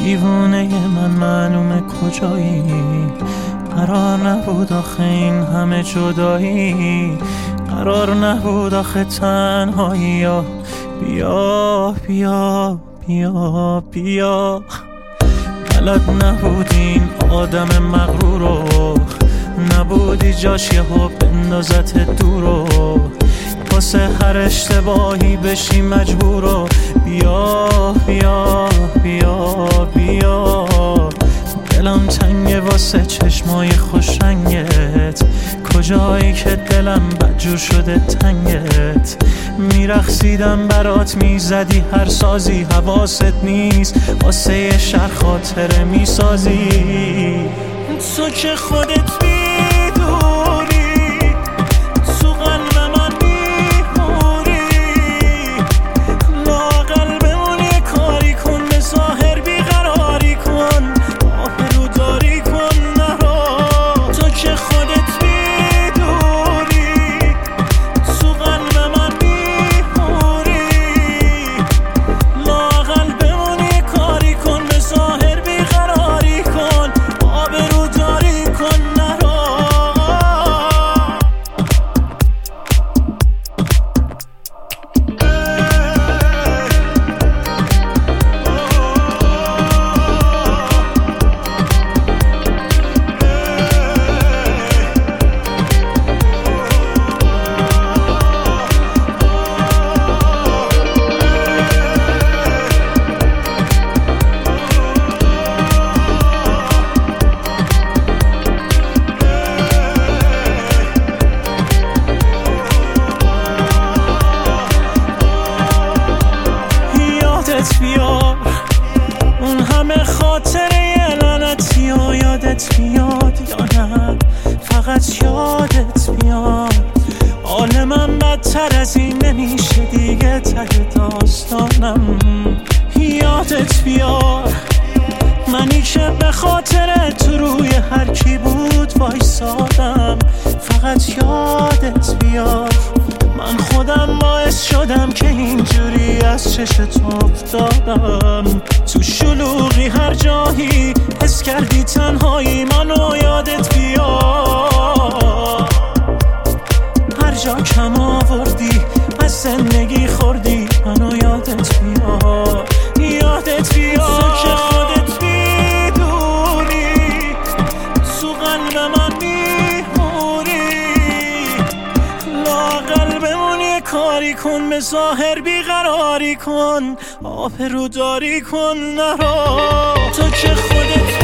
دیوونه من معلومه کجایی، قرار نبود آخه این همه جدایی، قرار نبود آخه تنهایی. یا بیا بیا بیا بیا، بلد نبود این آدم مغرورو، نبودی جاش یهو بندازت دورو، واسه هر اشتباهی بشی مجبورو. بیا بیا بیا بیا، دلم تنگه واسه چشمای خوش رنگت، کجایی که دلم بدجور شده تنگت. میرقصیدم برات میزدی هر سازی، حواست نیست واسه یه شهر خاطره میسازی. تو که خودت میدونی تو قلب من میمونی، لااقل بمون یه کاری کن، به ظاهر بیقراری کن، آبرو داری کن نرو. تو که خودت میدونی تو قلب من میمونی، لااقل بمون یه کاری کن، به ظاهر بیقراری کن، آبرو داری کن نرو. یادت بیار اون همه خاطره لعنتی و یادت بیاد یا نه، فقط یادت بیار. حال من بدتر از این نمیشه دیگه، ته داستانم. یادت بیار منی که به خاطر تو روی هر کی بود وایسادم، فقط یادت بیار. من خودم باعث شدم که اینجوری از چشت افتادم، تو شلوغی هر جایی حس کردی تنهایی، منو یادت بیار. هر جا کم آوردی از زندگی خوردی، منو یادت بیار. یادت بیار تو که خودت میدونی تو قلب من میمونی، لااقل بمون یه کاری کن، به ظاهر بیقراری کن، آبرو داری کن نرو. تو که خودت